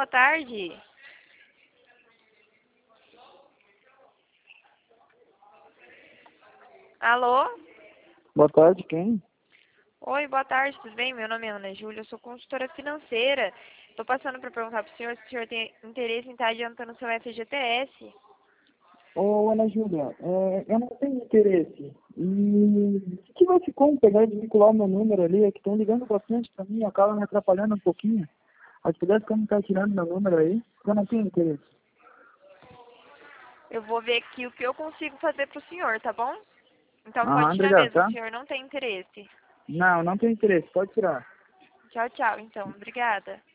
boa tarde. Alô? Boa tarde, quem? Oi, boa tarde, tudo bem? Meu nome é Ana Júlia, eu sou consultora financeira. Estou passando para perguntar para o senhor se o senhor tem interesse em estar adiantando o seu FGTS. Ô, Ana Júlia, eu não tenho interesse. E o que vai ficar pegar e desvincular o meu número ali? É que estão ligando bastante para mim, acaba me atrapalhando um pouquinho. Mas pudesse como estar tirando meu número aí, eu não tenho interesse. Eu vou ver aqui o que eu consigo fazer para o senhor, tá bom? Então pode Aham, tirar obrigado, mesmo, o tá? senhor não tem interesse. Não tenho interesse, pode tirar. Tchau, tchau, então. Obrigada.